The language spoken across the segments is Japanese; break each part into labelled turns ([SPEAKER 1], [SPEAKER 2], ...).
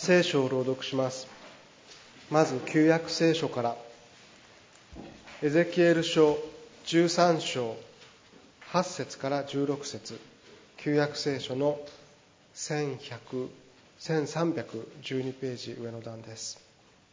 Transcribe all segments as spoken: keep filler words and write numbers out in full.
[SPEAKER 1] 聖書を朗読します。まず旧約聖書からエゼキエル書じゅうさん章はち節からじゅうろく節、旧約聖書のせんさんびゃくじゅうにページ上の段です。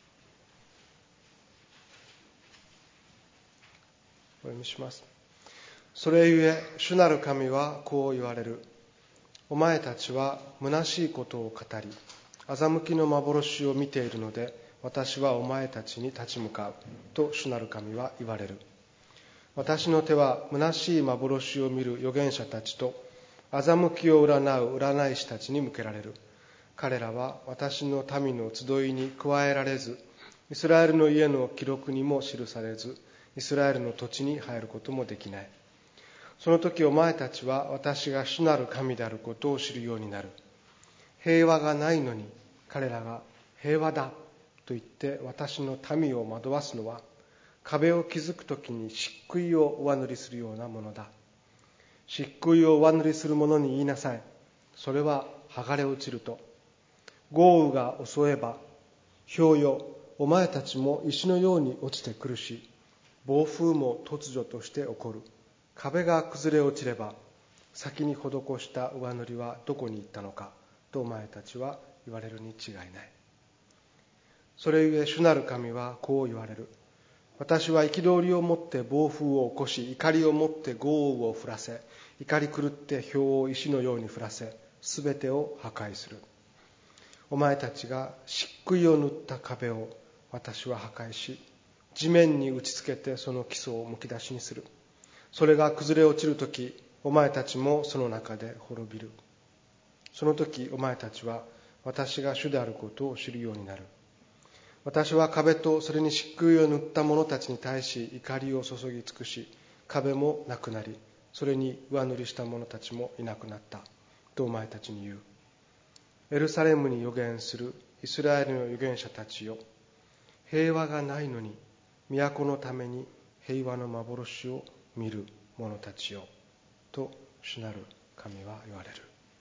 [SPEAKER 1] お読みします。それゆえ主なる神はこう言われる。お前たちは虚しいことを語り、欺きの幻を見ているので、私はお前たちに立ち向かうと主なる神は言われる。私の手は虚しい幻を見る預言者たちと欺きを占う占い師たちに向けられる。彼らは私の民の集いに加えられず、イスラエルの家の記録にも記されず、イスラエルの土地に入ることもできない。その時お前たちは私が主なる神であることを知るようになる。平和がないのに彼らが平和だと言って私の民を惑わすのは、壁を築くときに漆喰を上塗りするようなものだ。漆喰を上塗りする者に言いなさい。それは剥がれ落ちると。豪雨が襲えば、雹よ、お前たちも石のように落ちてくるし、暴風も突如として起こる。壁が崩れ落ちれば、先に施した上塗りはどこに行ったのかとお前たちは言われるに違いない。それゆえ主なる神はこう言われる。私は憤りをもって暴風を起こし、怒りをもって豪雨を降らせ、怒り狂って雹を石のように降らせ、すべてを破壊する。お前たちが漆喰を塗った壁を私は破壊し、地面に打ちつけてその基礎をむき出しにする。それが崩れ落ちるとき、お前たちもその中で滅びる。その時お前たちは私が主であることを知るようになる。私は壁とそれに漆喰を塗った者たちに対し怒りを注ぎ尽くし、壁もなくなり、それに上塗りした者たちもいなくなったとお前たちに言う。エルサレムに預言するイスラエルの預言者たちよ、平和がないのに都のために平和の幻を見る者たちよと主なる神は言われる。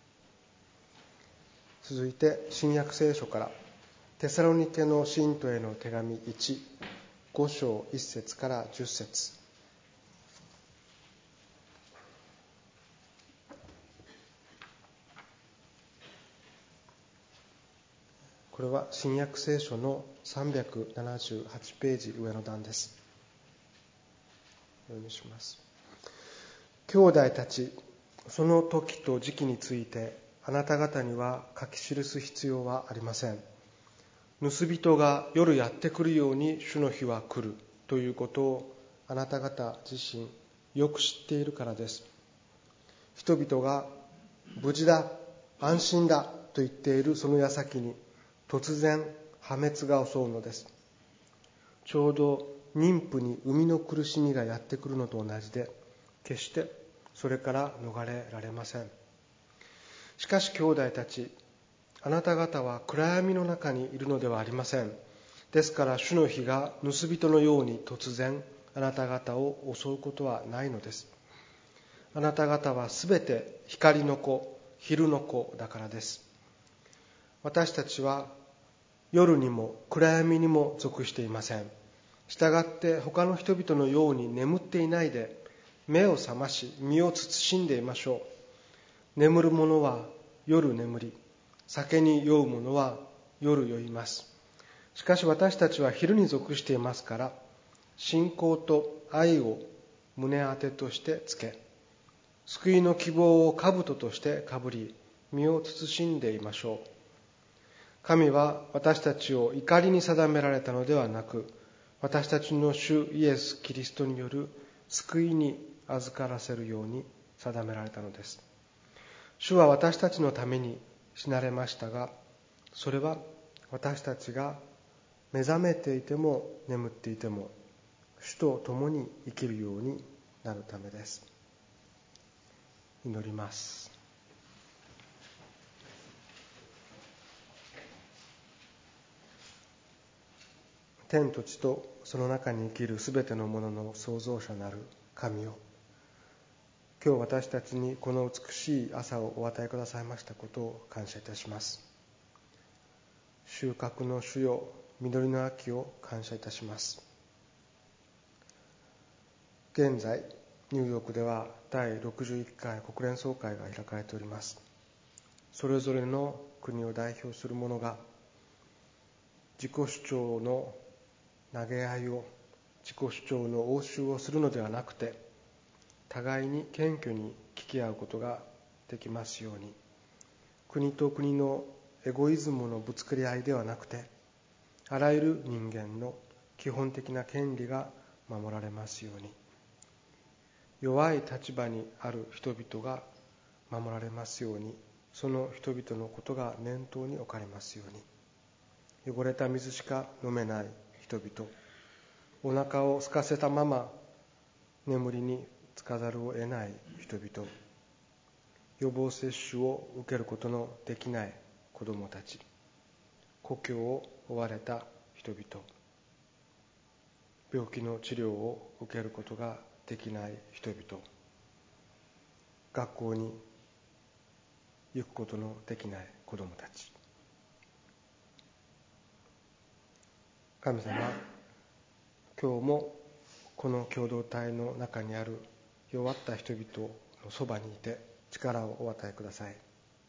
[SPEAKER 1] 続いて新約聖書からテサロニケの信徒への手紙いち、ご章いち節からじゅっ節。これは新約聖書のさんびゃくななじゅうはちページ上の段です。お読みします。兄弟たち、その時と時期についてあなた方には書き記す必要はありません。盗人が夜やってくるように主の日は来るということをあなた方自身よく知っているからです。人々が無事だ、安心だと言っているその矢先に突然破滅が襲うのです。ちょうど妊婦に産みの苦しみがやってくるのと同じで、決してそれから逃れられません。しかし兄弟たち、あなた方は暗闇の中にいるのではありません。ですから主の日が盗人のように突然あなた方を襲うことはないのです。あなた方はすべて光の子、昼の子だからです。私たちは夜にも暗闇にも属していません。したがって他の人々のように眠っていないで、目を覚まし身を慎んでいましょう。眠る者は夜眠り、酒に酔う者は夜酔います。しかし私たちは昼に属していますから、信仰と愛を胸当てとしてつけ、救いの希望を兜としてかぶり、身を慎んでいましょう。神は私たちを怒りに定められたのではなく、私たちの主イエス・キリストによる救いに預からせるように定められたのです。主は私たちのために死なれましたが、それは私たちが目覚めていても眠っていても主と共に生きるようになるためです。祈ります。天と地とその中に生きるすべてのものの創造者なる神よ、今日私たちにこの美しい朝をお与えくださいましたことを感謝いたします。 収穫の主よ、実りの秋を感謝いたします。現在ニューヨークではだいろくじゅういっかい国連総会が開かれております。それぞれの国を代表する者が自己主張の投げ合いを、自己主張の応酬をするのではなくて、互いに謙虚に聞き合うことができますように、国と国のエゴイズムのぶつかり合いではなくて、あらゆる人間の基本的な権利が守られますように、弱い立場にある人々が守られますように、その人々のことが念頭に置かれますように、汚れた水しか飲めない人々、お腹を空かせたまま眠りにつかざるを得ない人々、予防接種を受けることのできない子どもたち、故郷を追われた人々、病気の治療を受けることができない人々、学校に行くことのできない子どもたち、神様、今日もこの共同体の中にある弱った人々のそばにいて力をお与えください。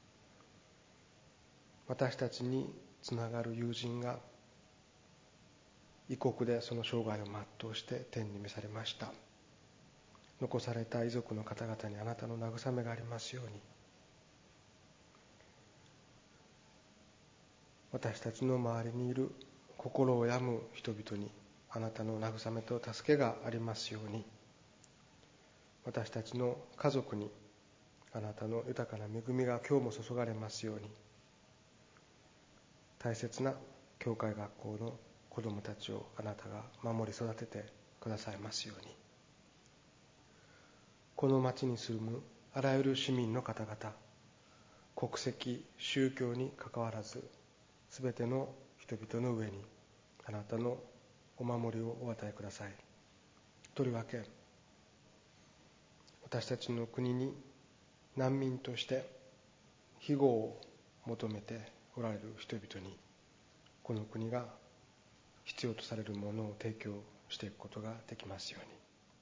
[SPEAKER 1] 私たちにつながる友人が異国でその生涯を全うして天に召されました。残された遺族の方々にあなたの慰めがありますように、私たちの周りにいる心を病む人々にあなたの慰めと助けがありますように、私たちの家族にあなたの豊かな恵みが今日も注がれますように、大切な教会学校の子どもたちをあなたが守り育ててくださいますように、この町に住むあらゆる市民の方々、国籍、宗教にかかわらず、すべての人々の上にあなたのお守りをお与えください。とりわけ私たちの国に難民として庇護を求めておられる人々に、この国が必要とされるものを提供していくことができますように。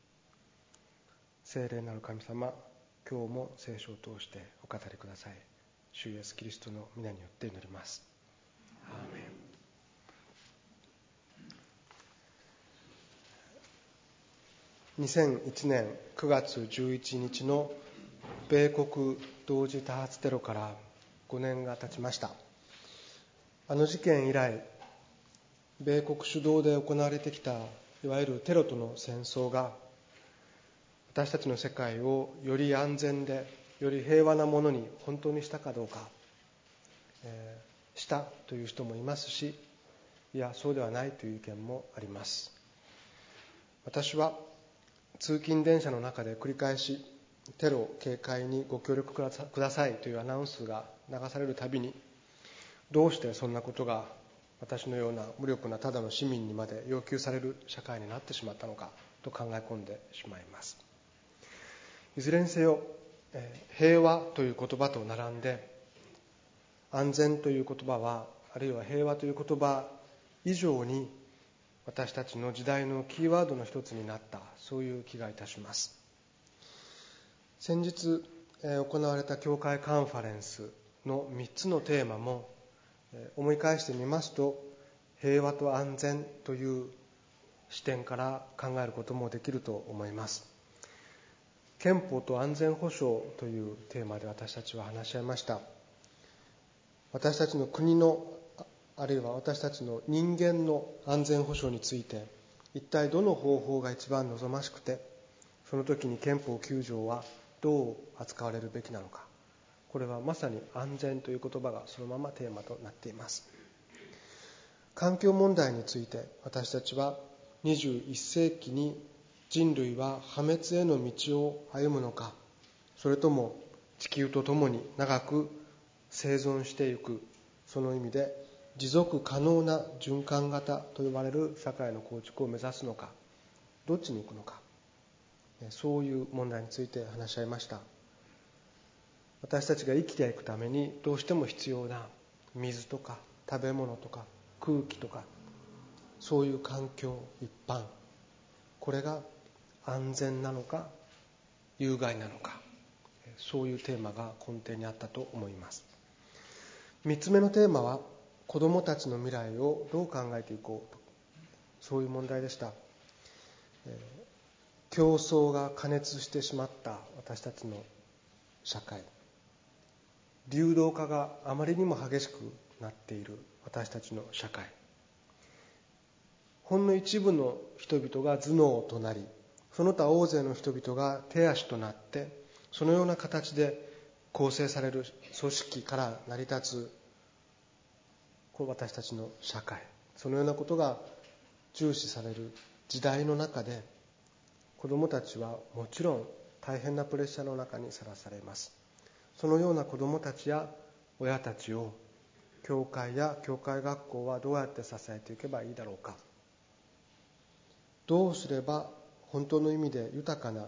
[SPEAKER 1] 聖霊なる神様、今日も聖書を通してお語りください。主イエスキリストの皆によって祈ります。アーメン。にせんいちねんくがつじゅういちにちの米国同時多発テロからごねんが経ちました。あの事件以来、米国主導で行われてきたいわゆるテロとの戦争が、私たちの世界をより安全でより平和なものに本当にしたかどうか、えー、したという人もいますし、いやそうではないという意見もあります。私は通勤電車の中で繰り返しテロ警戒にご協力くださいというアナウンスが流されるたびに、どうしてそんなことが私のような無力なただの市民にまで要求される社会になってしまったのかと考え込んでしまいます。いずれにせよ、平和という言葉と並んで安全という言葉は、あるいは平和という言葉以上に私たちの時代のキーワードの一つになった、そういう気がいたします。先日行われた教会カンファレンスのみっつのテーマも思い返してみますと、平和と安全という視点から考えることもできると思います。憲法と安全保障というテーマで私たちは話し合いました。私たちの国の、あるいは私たちの人間の安全保障について、一体どの方法が一番望ましくて、その時に憲法きゅうじょうはどう扱われるべきなのか、これはまさに安全という言葉がそのままテーマとなっています。環境問題について、私たちはにじゅういっせいきに人類は破滅への道を歩むのか、それとも地球とともに長く生存していく、その意味で持続可能な循環型と呼ばれる社会の構築を目指すのか、どっちに行くのか、そういう問題について話し合いました。私たちが生きていくためにどうしても必要な水とか食べ物とか空気とか、そういう環境一般、これが安全なのか有害なのか、そういうテーマが根底にあったと思います。三つ目のテーマは、子どもたちの未来をどう考えていこうと、そういう問題でした。競争が過熱してしまった私たちの社会、流動化があまりにも激しくなっている私たちの社会、ほんの一部の人々が頭脳となり、その他大勢の人々が手足となって、そのような形で構成される組織から成り立つ私たちの社会、そのようなことが重視される時代の中で、子どもたちはもちろん大変なプレッシャーの中にさらされます。そのような子どもたちや親たちを教会や教会学校はどうやって支えていけばいいだろうか。どうすれば本当の意味で豊かな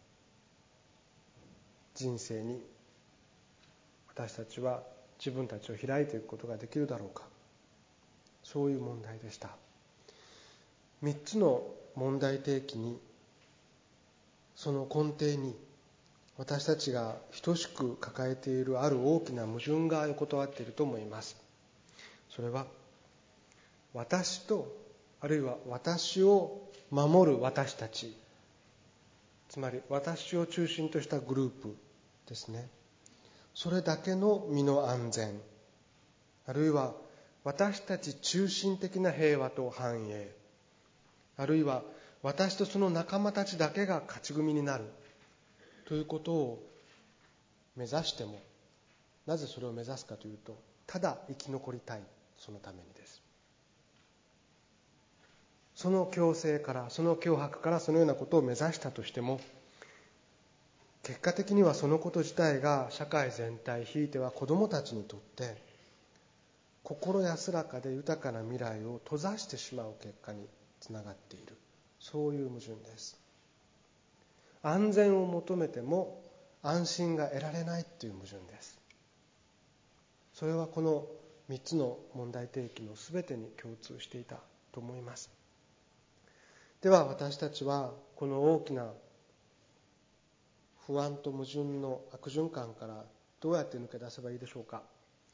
[SPEAKER 1] 人生に私たちは自分たちを開いていくことができるだろうか。そういう問題でした。三つの問題提起に、その根底に私たちが等しく抱えているある大きな矛盾が横たわっていると思います。それは、私と、あるいは私を守る私たち、つまり私を中心としたグループですね。それだけの身の安全、あるいは私たち中心的な平和と繁栄、あるいは私とその仲間たちだけが勝ち組になるということを目指しても、なぜそれを目指すかというと、ただ生き残りたい、そのためにです。その強制から、その脅迫からそのようなことを目指したとしても、結果的にはそのこと自体が社会全体、ひいては子どもたちにとって心安らかで豊かな未来を閉ざしてしまう結果につながっている、そういう矛盾です。安全を求めても安心が得られないという矛盾です。それはこのみっつの問題提起のすべてに共通していたと思います。では私たちはこの大きな不安と矛盾の悪循環からどうやって抜け出せばいいでしょうか。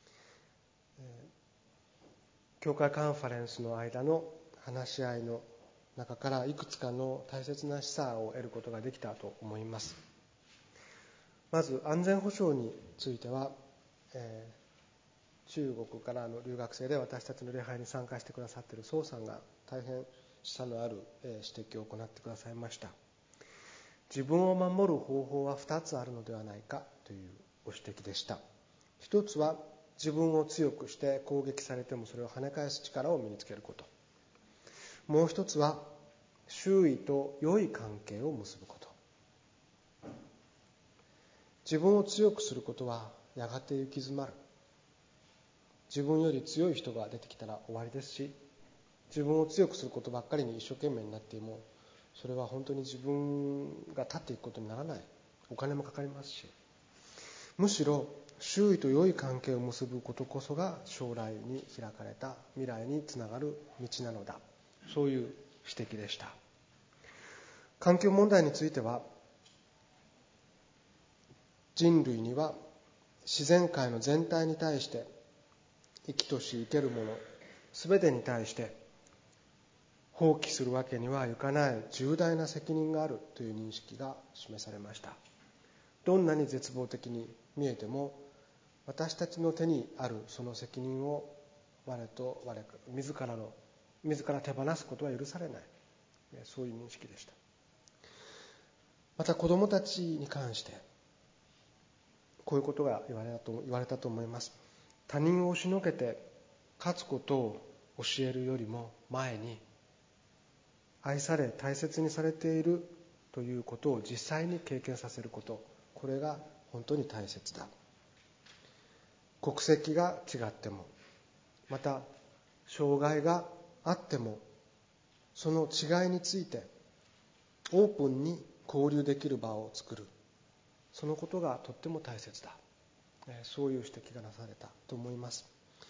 [SPEAKER 1] 教会カンファレンスの間の話し合いの中からいくつかの大切な示唆を得ることができたと思います。まず安全保障については、えー、中国からの留学生で私たちの礼拝に参加してくださっている宋さんが大変示唆のある指摘を行ってくださいました。自分を守る方法はふたつあるのではないかというご指摘でした。一つは自分を強くして攻撃されてもそれを跳ね返す力を身につけること。もう一つは周囲と良い関係を結ぶこと。自分を強くすることはやがて行き詰まる。自分より強い人が出てきたら終わりですし、自分を強くすることばっかりに一生懸命になっても、それは本当に自分が立っていくことにならない。お金もかかりますし、むしろ周囲と良い関係を結ぶことこそが将来に開かれた未来につながる道なのだ。そういう指摘でした。環境問題については、人類には自然界の全体に対して生きとし生けるもの全てに対して放棄するわけにはいかない重大な責任があるという認識が示されました。どんなに絶望的に見えても、私たちの手にあるその責任を我と我自らの自ら手放すことは許されない、そういう認識でした。また子どもたちに関してこういうことが言われたと、言われたと思います。他人を押しのけて勝つことを教えるよりも前に、愛され大切にされているということを実際に経験させること、これが本当に大切だ。国籍が違っても、また障害があっても、その違いについてオープンに交流できる場を作る、そのことがとっても大切だ。そういう指摘がなされたと思います。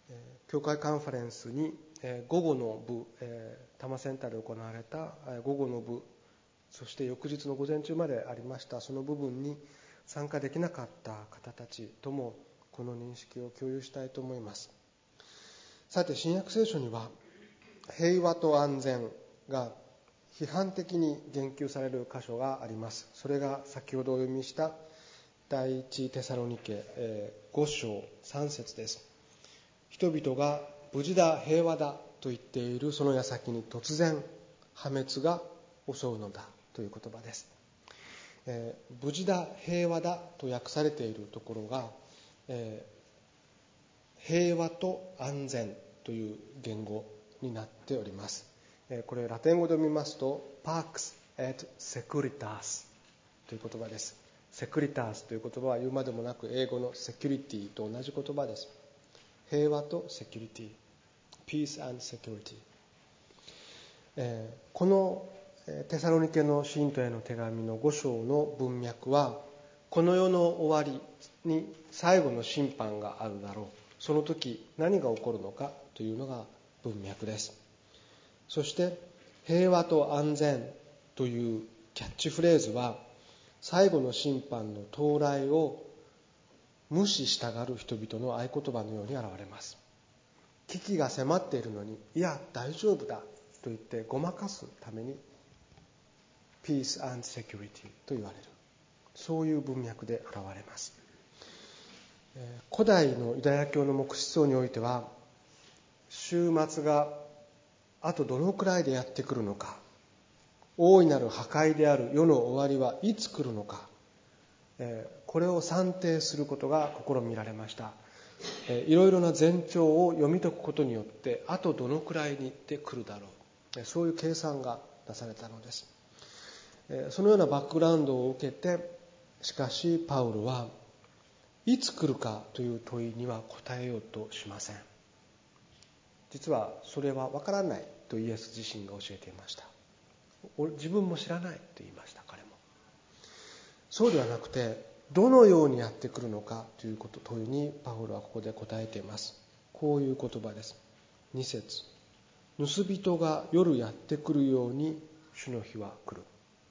[SPEAKER 1] 教会カンファレンスに午後の部、多摩センターで行われた午後の部、そして翌日の午前中までありましたその部分に参加できなかった方たちともこの認識を共有したいと思います。さて、新約聖書には平和と安全が批判的に言及される箇所があります。それが先ほどお読みした第一テサロニケご章さん節です。人々が無事だ平和だと言っているその矢先に突然破滅が襲うのだという言葉です。えー、無事だ平和だと訳されているところが、えー、平和と安全という言語になっております。えー、これラテン語で読みますと Pax et Securitas という言葉です。セクリタースという言葉は言うまでもなく英語のセキュリティと同じ言葉です。平和とセキュリティ、Peace and Security、えー、このテサロニケの信徒への手紙のご章の文脈は、この世の終わりに最後の審判があるだろう、その時何が起こるのかというのが文脈です。そして平和と安全というキャッチフレーズは、最後の審判の到来を無視したがる人々の合言葉のように現れます。危機が迫っているのに、いや大丈夫だと言ってごまかすためにPeace and Security と言われる、そういう文脈で現れます。古代のユダヤ教の黙示想においては、終末があとどのくらいでやってくるのか、大いなる破壊である世の終わりはいつ来るのか、これを算定することが試みられました。いろいろな前兆を読み解くことによって、あとどのくらいにで来るだろう、そういう計算がなされたのです。そのようなバックグラウンドを受けて、しかしパウロはいつ来るかという問いには答えようとしません。実はそれは分からないとイエス自身が教えていました。自分も知らないと言いました。彼もそうではなくて、どのようにやってくるのかということ問いにパウロはここで答えています。こういう言葉です。に節、盗人が夜やってくるように主の日は来る。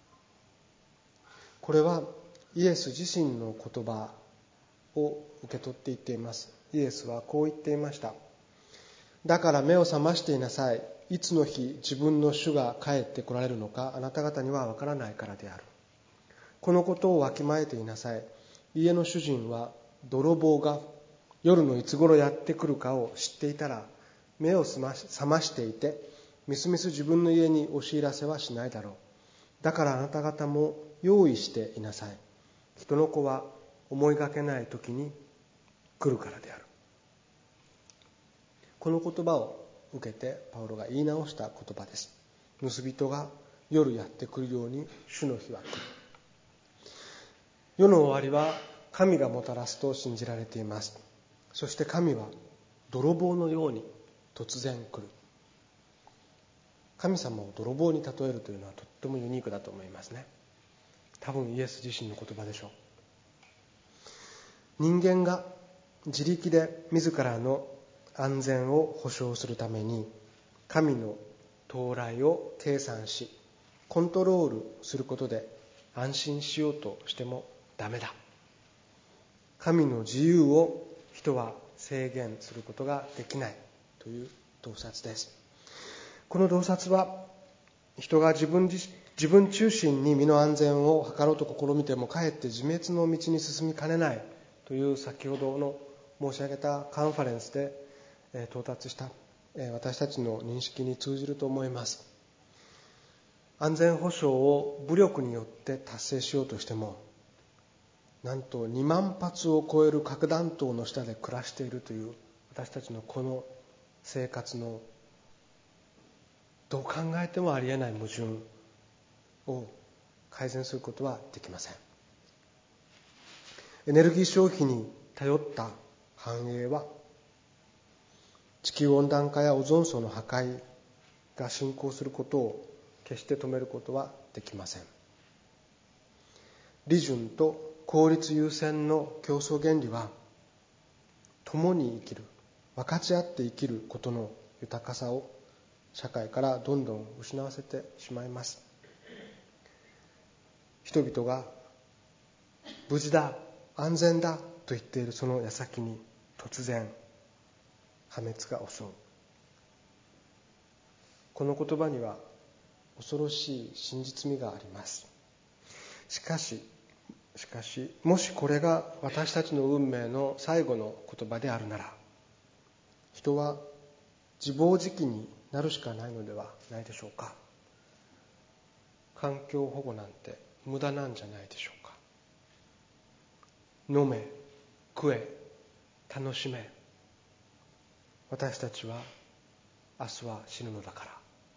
[SPEAKER 1] これはイエス自身の言葉を受け取って言っています。イエスはこう言っていました。だから目を覚ましていなさい。いつの日自分の主が帰って来られるのか、あなた方にはわからないからである。このことをわきまえていなさい。家の主人は泥棒が夜のいつ頃やってくるかを知っていたら、目を覚ましていてみすみす自分の家に押し入らせはしないだろう。だからあなた方も用意していなさい。人の子は思いがけない時に来るからである。この言葉を受けてパウロが言い直した言葉です。盗人が夜やってくるように主の日は来る。世の終わりは神がもたらすと信じられています。そして神は泥棒のように突然来る。神様を泥棒に例えるというのはとってもユニークだと思いますね。多分イエス自身の言葉でしょう。人間が自力で自らの安全を保障するために神の到来を計算しコントロールすることで安心しようとしてもダメだ。神の自由を人は制限することができないという洞察です。この洞察は人が自分自自分中心に身の安全を図ろうと試みてもかえって自滅の道に進みかねないという先ほどの申し上げたカンファレンスで到達した私たちの認識に通じると思います。安全保障を武力によって達成しようとしても、なんとにまん発を超える核弾頭の下で暮らしているという私たちのこの生活のどう考えてもありえない矛盾を改善することはできません。エネルギー消費に頼った繁栄は地球温暖化やオゾン層の破壊が進行することを決して止めることはできません。利潤と効率優先の競争原理は共に生きる分かち合って生きることの豊かさを社会からどんどん失わせてしまいます。人々が無事だ、安全だと言っているその矢先に突然破滅が襲う。この言葉には恐ろしい真実味があります。しかししかしもしこれが私たちの運命の最後の言葉であるなら、人は自暴自棄になるしかないのではないでしょうか。環境保護なんて無駄なんじゃないでしょうか。飲め、食え、楽しめ。私たちは明日は死ぬのだから。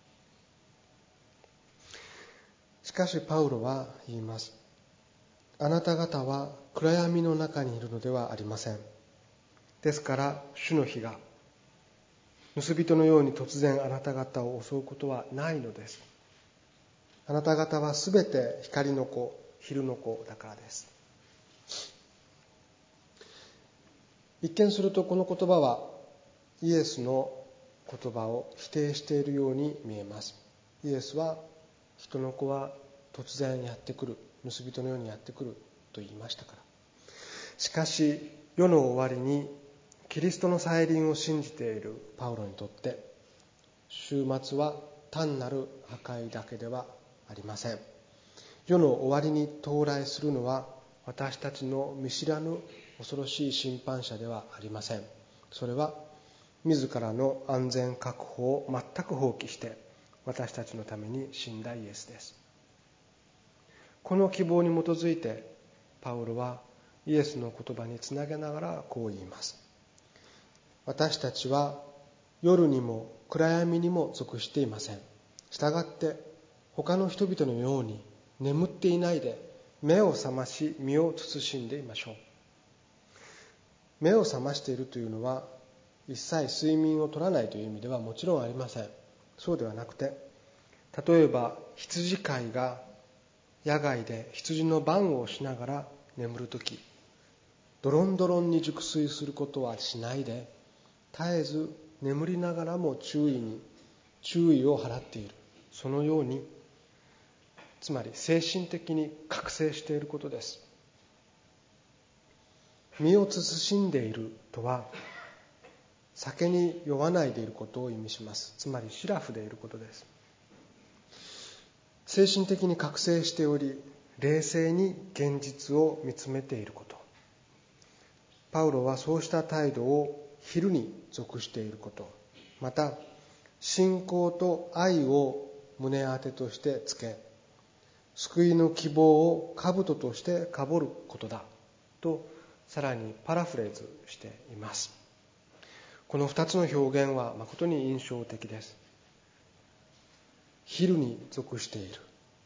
[SPEAKER 1] しかしパウロは言います。あなた方は暗闇の中にいるのではありません。ですから主の日が盗人のように突然あなた方を襲うことはないのです。あなた方はすべて光の子、昼の子だからです。一見するとこの言葉はイエスの言葉を否定しているように見えます。イエスは人の子は突然やってくる、盗人のようにやってくると言いましたから。しかし世の終わりにキリストの再臨を信じているパウロにとって終末は単なる破壊だけではありません。世の終わりに到来するのは私たちの見知らぬ恐ろしい審判者ではありません。それは自らの安全確保を全く放棄して私たちのために死んだイエスです。この希望に基づいてパウロはイエスの言葉につなげながらこう言います。私たちは夜にも暗闇にも属していません。したがって他の人々のように眠っていないで目を覚まし身を慎んでいましょう。目を覚ましているというのは一切睡眠を取らないという意味ではもちろんありません。そうではなくて、例えば羊飼いが野外で羊の番をしながら眠るとき、ドロンドロンに熟睡することはしないで、絶えず眠りながらも注意に注意を払っている。そのように、つまり精神的に覚醒していることです。身を慎んでいるとは、酒に酔わないでいることを意味します。つまりシラフでいることです。精神的に覚醒しており、冷静に現実を見つめていること。パウロはそうした態度を昼に属していること、また信仰と愛を胸当てとしてつけ、救いの希望を兜としてかぶることだと、さらにパラフレーズしています。この二つの表現は誠に印象的です。昼に属している。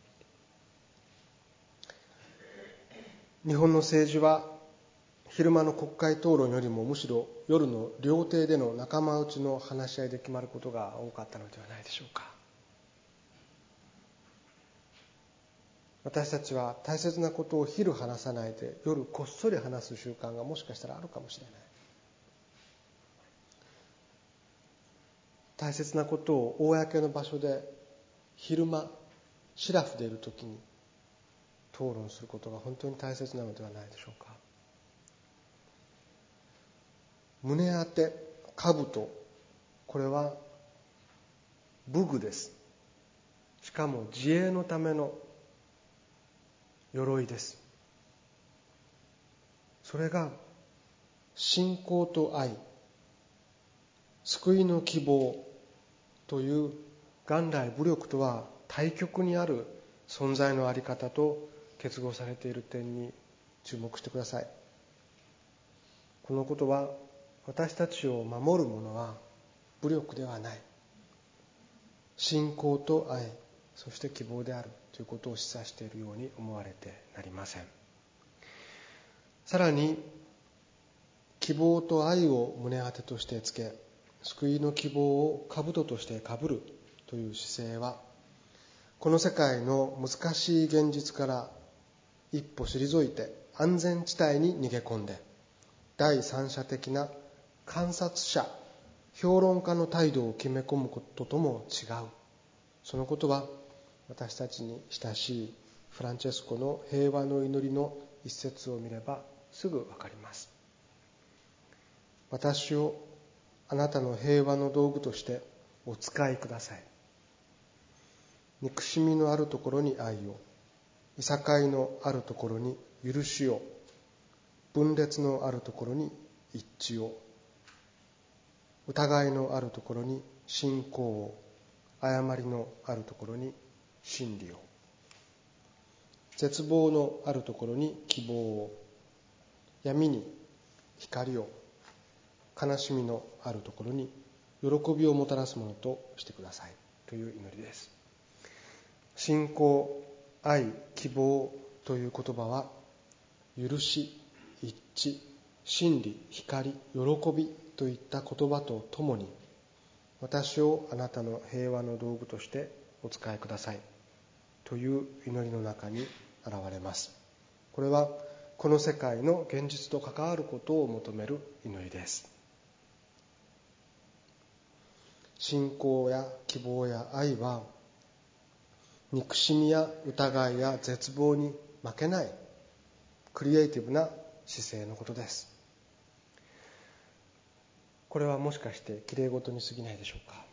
[SPEAKER 1] 日本の政治は昼間の国会討論よりもむしろ夜の料亭での仲間内の話し合いで決まることが多かったのではないでしょうか。私たちは大切なことを昼話さないで夜こっそり話す習慣がもしかしたらあるかもしれない。大切なことを公の場所で昼間シラフでいるときに討論することが本当に大切なのではないでしょうか。胸当て、兜、これは武具です。しかも自衛のための鎧です。それが信仰と愛、救いの希望という元来武力とは対極にある存在のあり方と結合されている点に注目してください。このことは私たちを守るものは武力ではない。信仰と愛、そして希望であるということを示唆しているように思われてなりません。さらに、希望と愛を胸当てとしてつけ、救いの希望を兜としてかぶるという姿勢は、この世界の難しい現実から一歩退いて安全地帯に逃げ込んで、第三者的な観察者評論家の態度を決め込むこととも違う。そのことは私たちに親しいフランチェスコの平和の祈りの一節を見ればすぐわかります。私をあなたの平和の道具としてお使いください。憎しみのあるところに愛を、いさかいのあるところに許しを、分裂のあるところに一致を、疑いのあるところに信仰を、誤りのあるところに真理を、絶望のあるところに希望を、闇に光を、悲しみのあるところに喜びをもたらすものとしてくださいという祈りです。信仰、愛、希望という言葉は、許し、一致、真理、光、喜びといった言葉とともに、私をあなたの平和の道具としてお使いくださいという祈りの中に現れます。これはこの世界の現実と関わることを求める祈りです。信仰や希望や愛は、憎しみや疑いや絶望に負けないクリエイティブな姿勢のことです。これはもしかしてきれいごとに過ぎないでしょうか。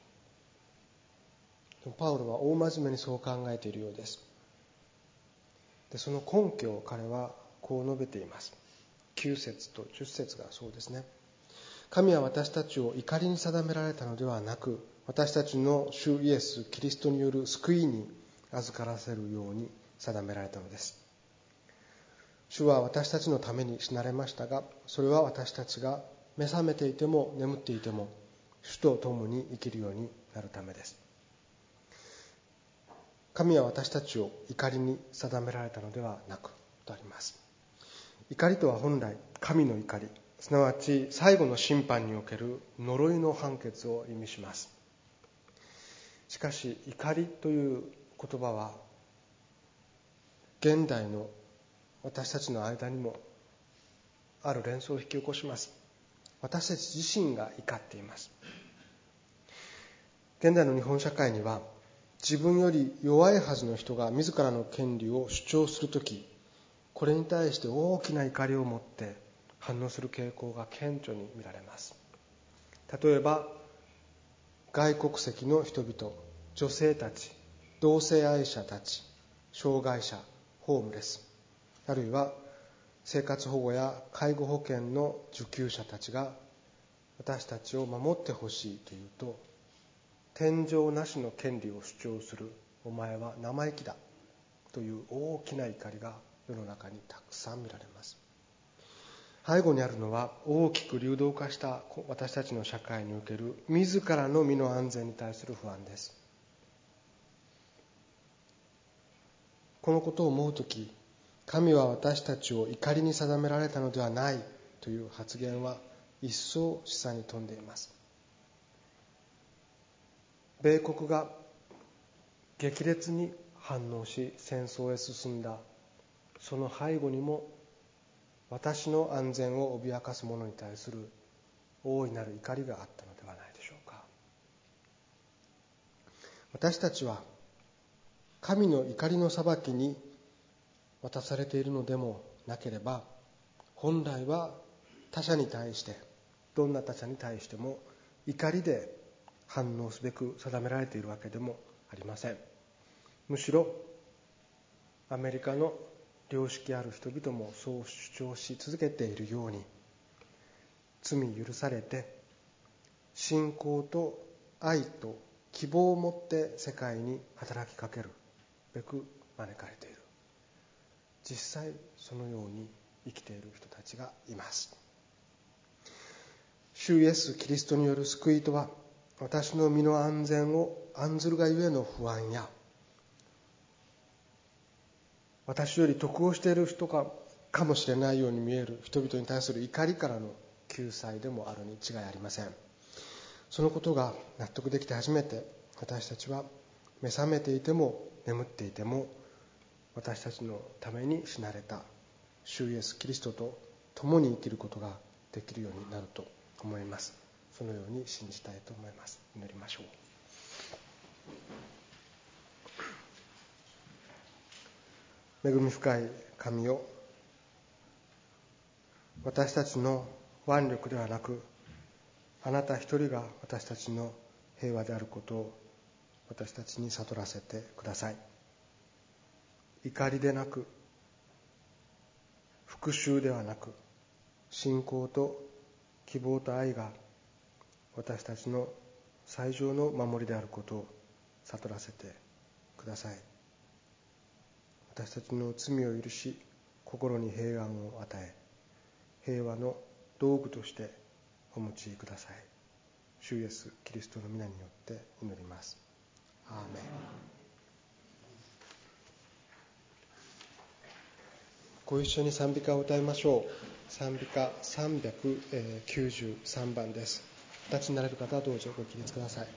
[SPEAKER 1] パウロは大真面目にそう考えているようです。で、その根拠を彼はこう述べています。きゅう節とじゅっ節がそうですね。神は私たちを怒りに定められたのではなく、私たちの主イエス・キリストによる救いに預からせるように定められたのです。主は私たちのために死なれましたが、それは私たちが目覚めていても眠っていても主と共に生きるようになるためです。神は私たちを怒りに定められたのではなくとあります。怒りとは本来神の怒り、すなわち最後の審判における呪いの判決を意味します。しかし怒りという言葉は現代の私たちの間にもある連想を引き起こします。私たち自身が怒っています。現代の日本社会には、自分より弱いはずの人が自らの権利を主張するとき、これに対して大きな怒りを持って反応する傾向が顕著に見られます。例えば、外国籍の人々、女性たち、同性愛者たち、障害者、ホームレス、あるいは生活保護や介護保険の受給者たちが私たちを守ってほしいというと、天井なしの権利を主張するお前は生意気だという大きな怒りが世の中にたくさん見られます。背後にあるのは大きく流動化した私たちの社会における自らの身の安全に対する不安です。このことを思うとき、神は私たちを怒りに定められたのではないという発言は一層示唆に富んでいます。米国が激烈に反応し戦争へ進んだその背後にも、私の安全を脅かす者に対する大いなる怒りがあったのではないでしょうか。私たちは神の怒りの裁きに渡されているのでもなければ、本来は他者に対して、どんな他者に対しても怒りで反応すべく定められているわけでもありません。むしろアメリカの良識ある人々もそう主張し続けているように、罪許されて信仰と愛と希望を持って世界に働きかけるべく招かれている。実際そのように生きている人たちがいます。主イエス・キリストによる救いとは、私の身の安全を案ずるがゆえの不安や、私より得をしている人か、かもしれないように見える人々に対する怒りからの救済でもあるに違いありません。そのことが納得できて初めて、私たちは目覚めていても眠っていても私たちのために死なれた主イエス・キリストと共に生きることができるようになると思います。 そのように信じたいと思います。祈りましょう。恵み深い神よ、私たちの腕力ではなく、あなた一人が私たちの平和であることを私たちに悟らせてください。怒りでなく、復讐ではなく、信仰と希望と愛が私たちの最上の守りであることを悟らせてください。私たちの罪を許し、心に平安を与え、平和の道具としてお用いください。主イエスキリストの皆によって祈ります。アーメン。ご一緒に賛美歌を歌いましょう。賛美歌さんびゃくきゅうじゅうさんばんです。お立ちになれる方はどうぞご起立ください。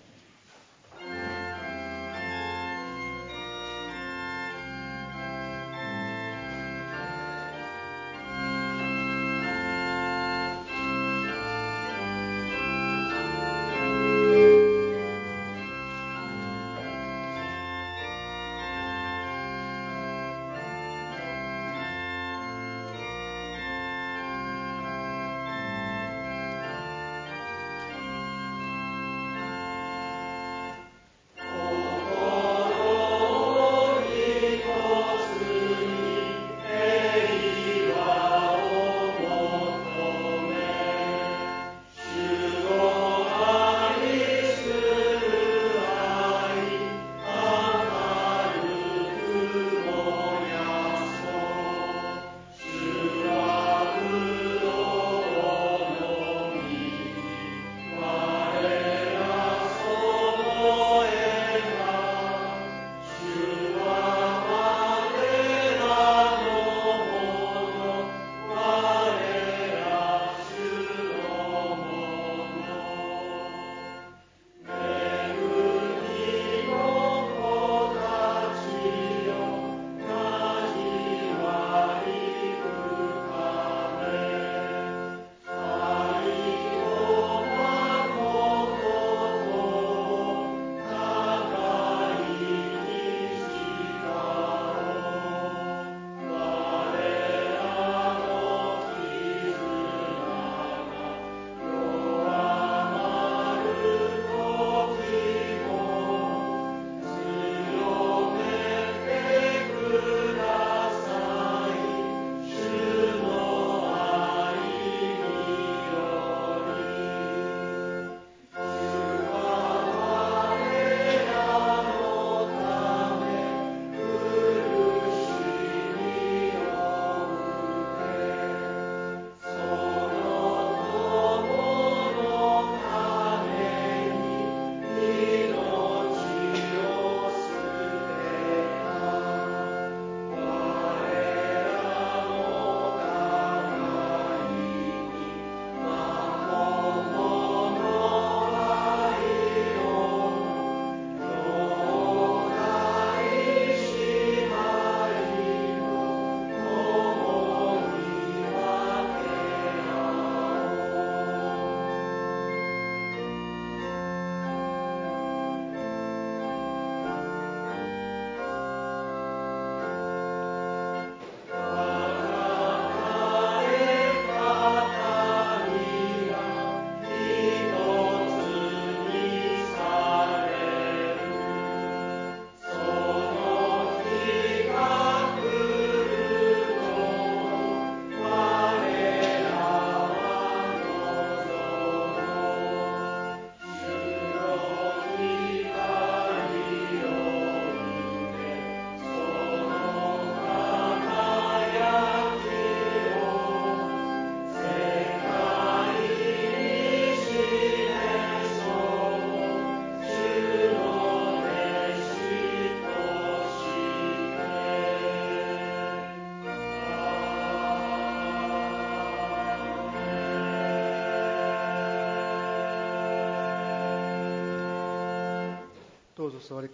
[SPEAKER 1] どうぞ座り